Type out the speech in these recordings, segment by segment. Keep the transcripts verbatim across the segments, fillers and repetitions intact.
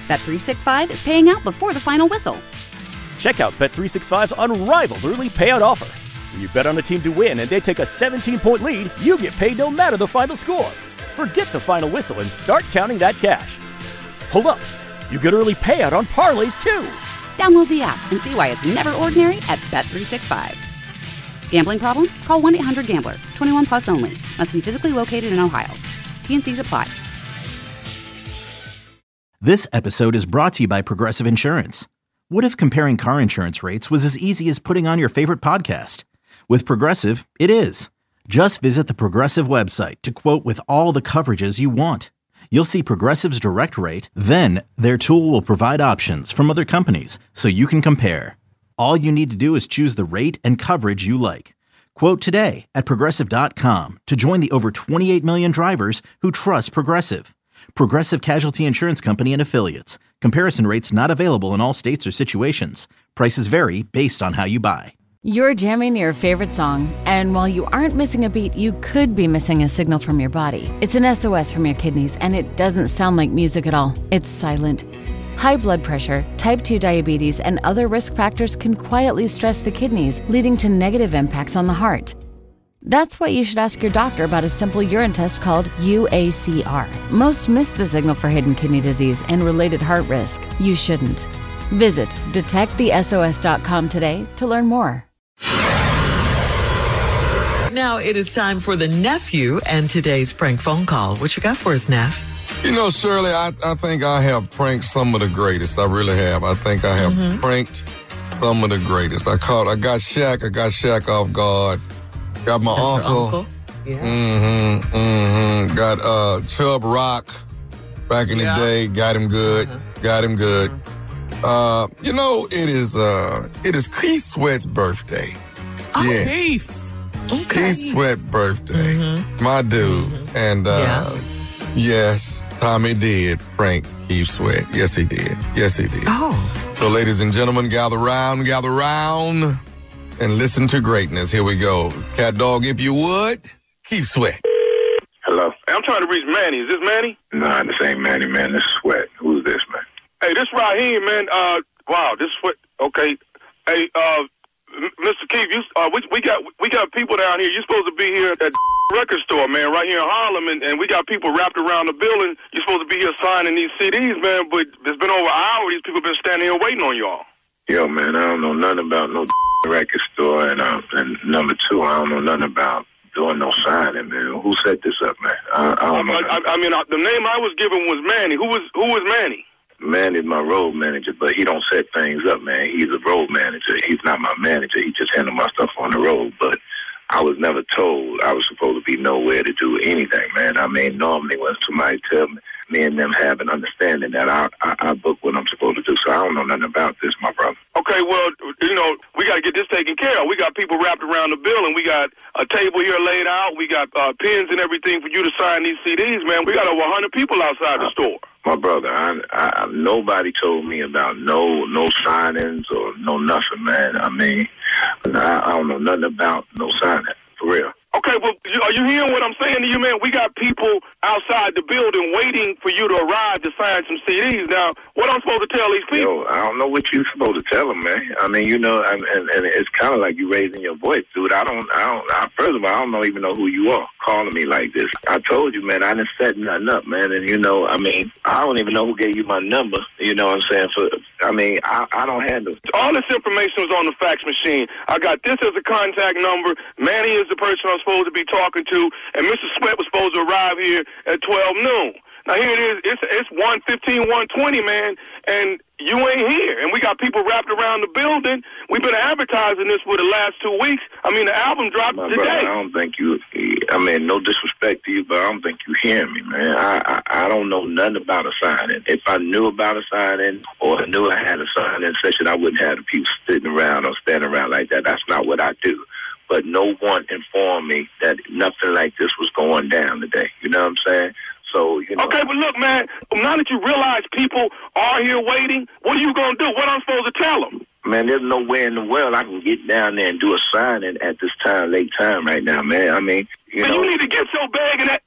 Bet three sixty-five is paying out before the final whistle. Check out Bet three sixty-five's unrivaled early payout offer. When you bet on a team to win and they take a seventeen-point lead, you get paid no matter the final score. Forget the final whistle and start counting that cash. Hold up. You get early payout on parlays, too. Download the app and see why it's never ordinary at Bet three sixty-five. Gambling problem? Call one eight hundred gambler. twenty-one plus only. Must be physically located in Ohio. T and C's apply. This episode is brought to you by Progressive Insurance. What if comparing car insurance rates was as easy as putting on your favorite podcast? With Progressive, it is. Just visit the Progressive website to quote with all the coverages you want. You'll see Progressive's direct rate, then their tool will provide options from other companies so you can compare. All you need to do is choose the rate and coverage you like. Quote today at Progressive dot com to join the over twenty-eight million drivers who trust Progressive. Progressive Casualty Insurance Company and Affiliates. Comparison rates not available in all states or situations. Prices vary based on how you buy. You're jamming your favorite song, and while you aren't missing a beat, you could be missing a signal from your body. It's an S O S from your kidneys, and it doesn't sound like music at all. It's silent. High blood pressure, type two diabetes, and other risk factors can quietly stress the kidneys, leading to negative impacts on the heart. That's why you should ask your doctor about a simple urine test called U A C R. Most miss the signal for hidden kidney disease and related heart risk. You shouldn't. Visit detect the S O S dot com today to learn more. Now it is time for the nephew and today's prank phone call. What you got for us, Neff? You know, Shirley, I, I think I have pranked some of the greatest. I really have. I think I have mm-hmm. pranked some of the greatest. I caught, I got Shaq. I got Shaq off guard. Got my That's uncle. uncle. Yeah. Mm-hmm, mm-hmm. Got uh, Chubb Rock back in yeah. the day. Got him good. Uh-huh. Got him good. Uh-huh. Uh, you know, it is uh, it is Keith Sweat's birthday. Oh, yeah. Keith. Okay. Keith Sweat birthday. Mm-hmm. My dude. Mm-hmm. And uh, yeah. yes, Tommy did prank Keith Sweat. Yes, he did. Yes, he did. Oh. So, ladies and gentlemen, gather round, gather round. And listen to greatness. Here we go. Cat Dog, if you would, Keith Sweat. Hello. Hey, I'm trying to reach Manny. Is this Manny? Nah, this ain't Manny, man. This is Sweat. Who's this, man? Hey, this Raheem, man. Uh, wow, this Sweat. Okay. Hey, uh, Mister Keith, you, uh, we, we got we got people down here. You're supposed to be here at the record store, man, right here in Harlem, and, and we got people wrapped around the building. You're supposed to be here signing these C Ds, man, but it's been over an hour. These people been standing here waiting on y'all. Yo, man, I don't know nothing about no record store, and uh, and number two, I don't know nothing about doing no signing, man. Who set this up, man? I, I don't know. I, I, I mean, I, the name I was given was Manny. Who was who was Manny? Manny's my road manager, but he don't set things up, man. He's a road manager. He's not my manager. He just handles my stuff on the road. But I was never told I was supposed to be nowhere to do anything, man. I mean, normally when somebody tell me, me and them have an understanding that I, I, I book what I'm supposed to do. So I don't know nothing about this, my brother. Okay, well, you know, we got to get this taken care of. We got people wrapped around the building. We got a table here laid out. We got uh, pens and everything for you to sign these C Ds, man. We got over one hundred people outside the store. My brother, I, I, nobody told me about no no signings or no nothing, man. I mean, I, I don't know nothing about no signing, for real. Okay, well, are you hearing what I'm saying to you, man? We got people outside the building waiting for you to arrive to sign some C Ds. Now, what I'm supposed to tell these people? Yo, I don't know what you're supposed to tell them, man. I mean, you know, and, and, and it's kind of like you raising your voice, dude. I don't, I don't, I, first of all, I don't know, even know who you are calling me like this. I told you, man, I didn't set nothing up, man. And, you know, I mean, I don't even know who gave you my number, you know what I'm saying? For, I mean, I, I don't handle all this information was on the fax machine. I got this as a contact number. Manny is the person I'm supposed to be talking to, and Mister Sweat was supposed to arrive here at twelve noon. Now here it is. It's it's one fifteen, one twenty, man, and you ain't here. And we got people wrapped around the building. We've been advertising this for the last two weeks. I mean, the album dropped My today. Brother, I don't think you. I mean, no disrespect to you, but I don't think you hear me, man. I, I I don't know nothing about a signing. If I knew about a signing or I knew I had a signing session, I wouldn't have the people sitting around or standing around like that. That's not what I do. But no one informed me that nothing like this was going down today. You know what I'm saying? So, you know. Okay, but look, man, now that you realize people are here waiting, what are you going to do? What am I supposed to tell them? Man, there's no way in the world I can get down there and do a signing at this time, late time right now, man. I mean, you man, know. you need to get so big and that. I'm,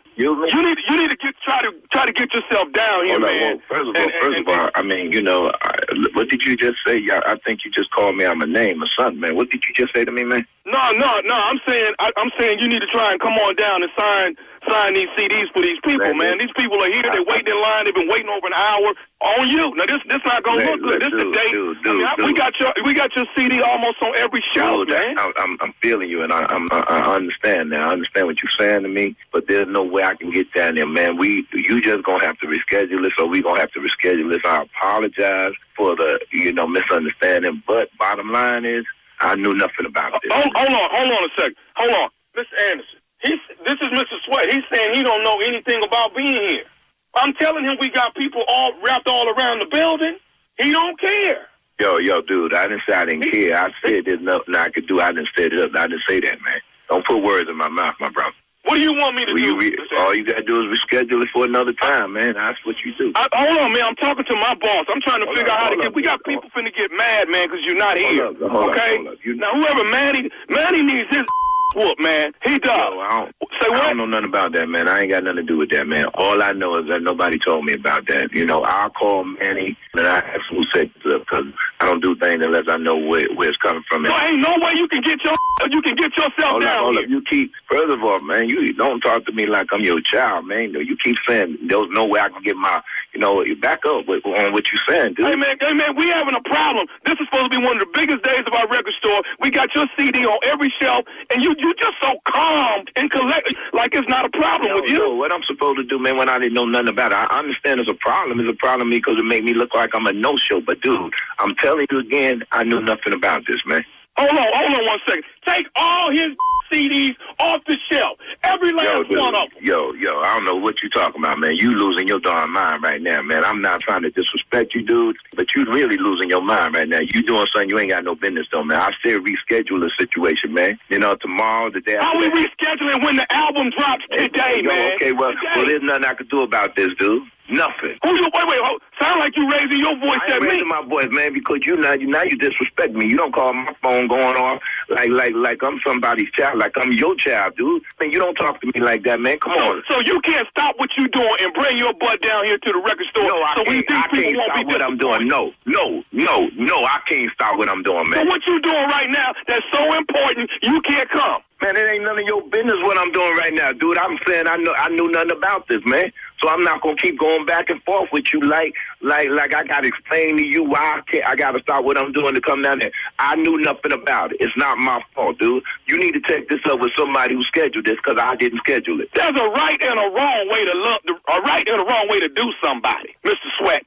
You, you need you need to get try to try to get yourself down here, Hold on, man. well, first of all, And- first and- of all, I mean, you know, I, what did you just say? I, I think you just called me out my name or something, man. What did you just say to me, man? No, no, no. I'm saying I, I'm saying you need to try and come on down and sign sign these C Ds for these people, man. Man, These people are here. They're waiting in line. They've been waiting over an hour on you. Now this this not gonna Man, look good. This dude, is a date. dude, I mean, dude, I, we dude. got your we got your C D almost on every shelf, Dude, man. I, I'm, I'm feeling you, and I, I'm, I, I understand now. I understand what you're saying to me, but there's no way I can get down there, man. We, you just gonna have to reschedule this, or we gonna have to reschedule this. I apologize for the, you know, misunderstanding, but bottom line is, I knew nothing about this. Hold, hold on, hold on a second. Hold on, Mister Anderson. He's this is Mister Sweat. He's saying he don't know anything about being here. I'm telling him we got people all wrapped all around the building. He don't care. Yo, yo, dude, I didn't say I didn't care. I said there's nothing I could do. I didn't set it up. I didn't say that, man. Don't put words in my mouth, my brother. What do you want me to Will do? you re- Mister all you got to do is reschedule it for another time, man. That's what you do. I, hold on, man. I'm talking to my boss. I'm trying to Hold figure up, out how to hold get. up, We got hold people finna get mad, man, because you're not Hold here. up, hold up, okay? hold up. You- Now, whoever Manny, Manny needs his whoop, man. He does. Yo, I don't, Say I what? don't know nothing about that, man. I ain't got nothing to do with that, man. All I know is that nobody told me about that. You know, I'll call Manny and I ask who set this up because I don't do things unless I know where, where it's coming from. So ain't no way you can get your you can get yourself Hold down up, hold here. up. You keep, first of all, man, you don't talk to me like I'm your child, man. You keep saying there's no way I can get my, you know, you back up with, on what you're saying, dude. Hey man, hey man, we having a problem. This is supposed to be one of the biggest days of our record store. We got your C D on every shelf, and you you just so calm and collected, like it's not a problem Yo, with you. yo, what I'm supposed to do, man, when I didn't know nothing about it, I understand it's a problem. It's a problem because it made me look like I'm a no-show. But, dude, I'm telling you again, I knew nothing about this, man. Hold on, hold on one second. Take all his C Ds off the shelf. Every last Yo, dude, one of them. yo, yo, I don't know what you're talking about, man. You losing your darn mind right now, man. I'm not trying to disrespect you, dude, but you really losing your mind right now. You doing something you ain't got no business doing, man. I said reschedule the situation, man. You know, tomorrow, the day after How we that. rescheduling when the album drops today, Yo, man? okay, well, Today. well, there's nothing I could do about this, dude. Nothing. Who you? Wait, wait. Hold, sound like you raising your voice I at ain't me. raising my voice, man, because you now you now you disrespect me. You don't call my phone going off like like like I'm somebody's child, like I'm your child, dude. Man, you don't talk to me like that, man. Come So, on. so you can't stop what you doing and bring your butt down here to the record store. No, I so we can't, these I people can't won't stop be what I'm doing. No, no, no, no, I can't stop what I'm doing, So man. what you doing right now that's so important you can't come. Man, it ain't none of your business what I'm doing right now, dude. I'm saying I know I knew nothing about this, man. So I'm not gonna keep going back and forth with you like like like I gotta explain to you why I can't I gotta stop what I'm doing to come down there. I knew nothing about it. It's not my fault, dude. You need to take this up with somebody who scheduled this because I didn't schedule it. There's a right and a wrong way to look, a right and a wrong way to do somebody, Mister Sweat.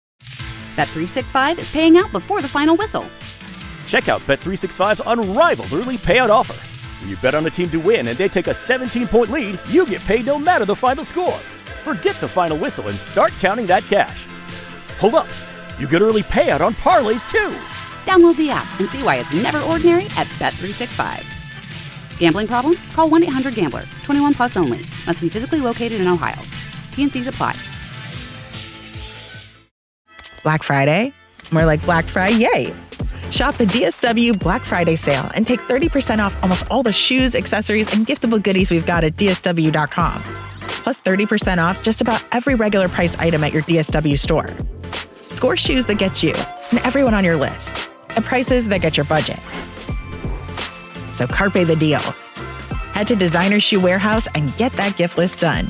Bet three sixty-five is paying out before the final whistle. Check out Bet three sixty-five's unrivaled early payout offer. When you bet on a team to win and they take a seventeen-point lead, you get paid no matter the final score. Forget the final whistle and start counting that cash. Hold up. You get early payout on parlays, too. Download the app and see why it's never ordinary at Bet three sixty-five. Gambling problem? Call one eight hundred gambler. twenty-one plus only. Must be physically located in Ohio. T N Cs apply. Black Friday? More like Black Friday, yay! Shop the D S W Black Friday sale and take thirty percent off almost all the shoes, accessories, and giftable goodies we've got at D S W dot com. Plus thirty percent off just about every regular price item at your D S W store. Score shoes that get you and everyone on your list at prices that get your budget. So carpe the deal. Head to Designer Shoe Warehouse and get that gift list done.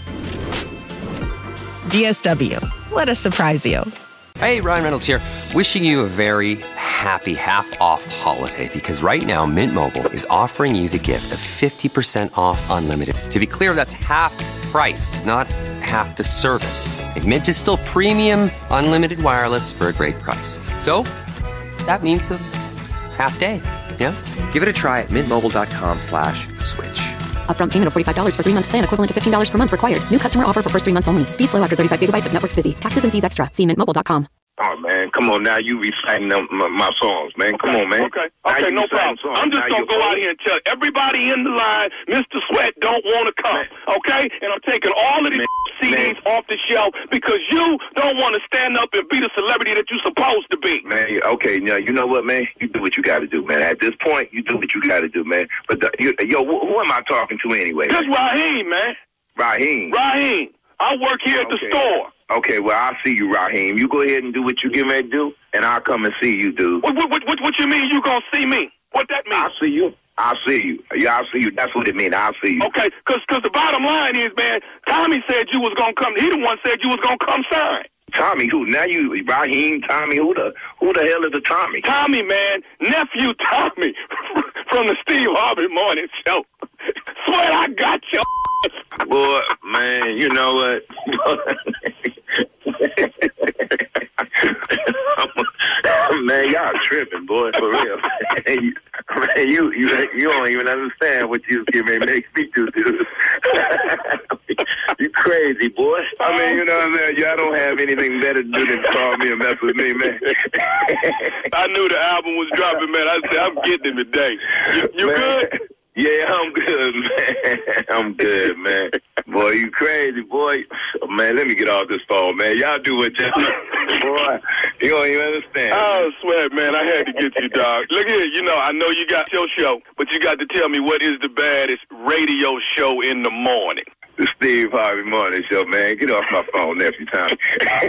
D S W. Let us surprise you. Hey, Ryan Reynolds here. Wishing you a very happy half-off holiday because right now Mint Mobile is offering you the gift of fifty percent off unlimited. To be clear, that's half price, not half the service. And Mint is still premium unlimited wireless for a great price. So that means a half day, yeah? Give it a try at mintmobile.com slash switch. Upfront payment of forty-five dollars for three-month plan equivalent to fifteen dollars per month required. New customer offer for first three months only. Speed slow after thirty-five gigabytes if network's busy. Taxes and fees extra. See mint mobile dot com. Oh, man, come on now. You reciting them, my, my songs, man. Come on, man. Okay, Now okay, you no reciting problem. songs. I'm just Now going you- to go out here and tell everybody in the line, Mister Sweat don't want to come, okay? And I'm taking all of these C Ds man. off the shelf because you don't want to stand up and be the celebrity that you're supposed to be. Man, okay, now, you know what, man? You do what you got to do, man. At this point, you do what you got to do, man. But, the, you, yo, who, who am I talking to anyway? This Raheem, man. Raheem. Raheem. I work here at the Okay. store. Okay, well, I'll see you, Raheem. You go ahead and do what you get ready to do, and I'll come and see you, dude. What, what, what, what you mean you gonna see me? What that mean? I'll see you. I'll see you. Yeah, I'll see you. That's what it means. I'll see you. Okay, because cause the bottom line is, man, Tommy said you was going to come. He the one said you was going to come sign. Tommy who? Now you, Raheem, Tommy, who the who the hell is the Tommy? Tommy, man, nephew Tommy from the Steve Harvey Morning Show. Swear I got you. Boy, man, you know what? Man, y'all tripping, boy, for real. Man, you, you, you don't even understand what you was getting ready to make me do, dude. You crazy, boy. I mean, you know what I'm saying? Y'all don't have anything better to do than call me and mess with me, man. I knew the album was dropping, man. I said, I'm getting it today. You, you good? Yeah, I'm good, man. I'm good, man. Boy, you crazy, boy. Oh, man, let me get off this phone, man. Y'all do what y'all do. Boy, you don't even understand. I swear, man, I had to get you, dog. Look here, you know, I know you got your show, but you got to tell me what is the baddest radio show in the morning. The Steve Harvey Morning Show, man. Get off my phone, nephew Tommy.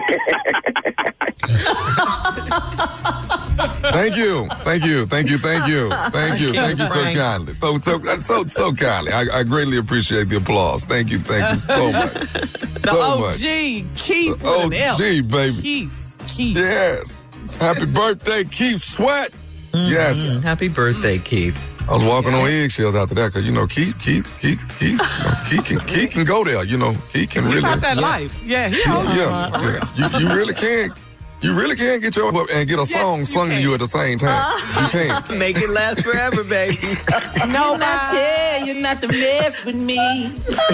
Thank you, thank you, thank you, thank you, thank you, thank you so kindly, so so so so kindly. I, I greatly appreciate the applause. Thank you, thank you so much, The so O much. G, Keith The with an L. O G, baby. Keith, Keith. Yes. Happy birthday, Keith Sweat. Yes. Happy birthday, Keith. I was walking on eggshells after that because, you know, Keith, Keith, Keith, Keith, you know, Keith, can, Keith can go there, you know. Keith can He really. got that yeah. life. Yeah, he Yeah, owns yeah, yeah. You, you really can't. You really can't get your up and get a song sung to you at the same time. You can't. Make it last forever, baby. No, I tell you not to mess with me.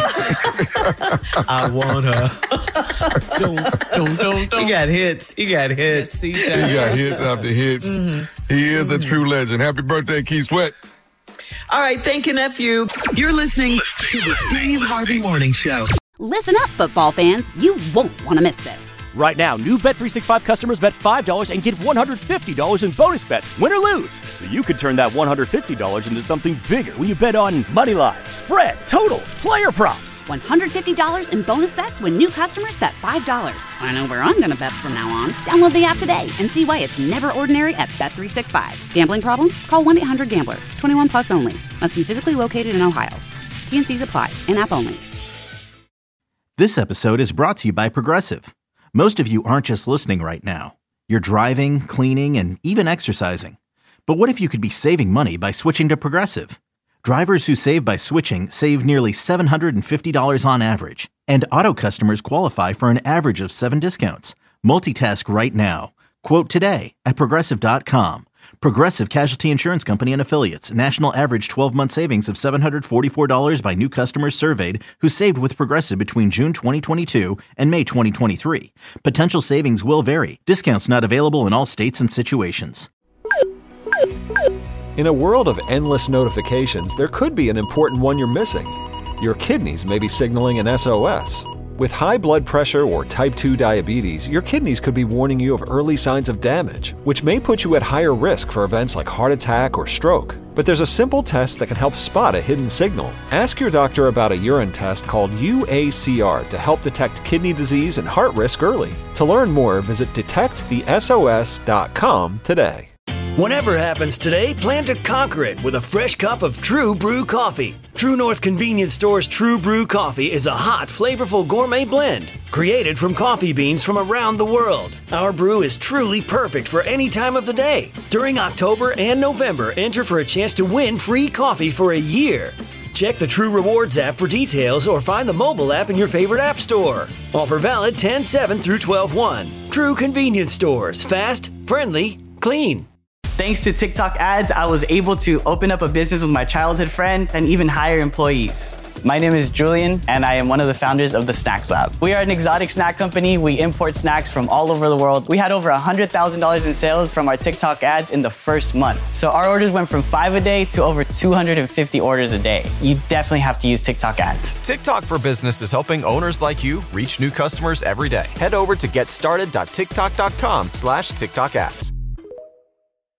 I want her. don't, don't, don't, don't. He got hits. He got hits. He got hits after hits. Mm-hmm. He is a true legend. Happy birthday, Keith Sweat. All right, thank you, nephew. You're listening to the Steve Harvey Morning Show. Listen up, football fans. You won't want to miss this. Right now, new Bet three sixty-five customers bet five dollars and get one hundred fifty dollars in bonus bets, win or lose. So you could turn that one hundred fifty dollars into something bigger when you bet on money line, spread, totals, player props. one hundred fifty dollars in bonus bets when new customers bet five dollars. I know where I'm going to bet from now on. Download the app today and see why it's never ordinary at Bet three sixty-five. Gambling problem? Call one eight hundred gambler. twenty-one plus only. Must be physically located in Ohio. T N Cs apply. In-app only. This episode is brought to you by Progressive. Most of you aren't just listening right now. You're driving, cleaning, and even exercising. But what if you could be saving money by switching to Progressive? Drivers who save by switching save nearly seven hundred fifty dollars on average. And auto customers qualify for an average of seven discounts. Multitask right now. Quote today at Progressive dot com. Progressive Casualty Insurance Company and Affiliates. National average twelve-month savings of seven hundred forty-four dollars by new customers surveyed who saved with Progressive between June twenty twenty-two and May twenty twenty-three. Potential savings will vary. Discounts not available in all states and situations. In a world of endless notifications, there could be an important one you're missing. Your kidneys may be signaling an S O S. With high blood pressure or type two diabetes, your kidneys could be warning you of early signs of damage, which may put you at higher risk for events like heart attack or stroke. But there's a simple test that can help spot a hidden signal. Ask your doctor about a urine test called U A C R to help detect kidney disease and heart risk early. To learn more, visit detect the S O S dot com today. Whatever happens today, plan to conquer it with a fresh cup of True Brew coffee. True North Convenience Store's True Brew coffee is a hot, flavorful gourmet blend created from coffee beans from around the world. Our brew is truly perfect for any time of the day. During October and November, enter for a chance to win free coffee for a year. Check the True Rewards app for details or find the mobile app in your favorite app store. Offer valid ten seven through twelve one. True Convenience Stores. Fast, friendly, clean. Thanks to TikTok ads, I was able to open up a business with my childhood friend and even hire employees. My name is Julian, and I am one of the founders of the Snacks Lab. We are an exotic snack company. We import snacks from all over the world. We had over one hundred thousand dollars in sales from our TikTok ads in the first month. So our orders went from five a day to over two hundred fifty orders a day. You definitely have to use TikTok ads. TikTok for Business is helping owners like you reach new customers every day. Head over to getstarted dot tiktok dot com slash TikTok ads.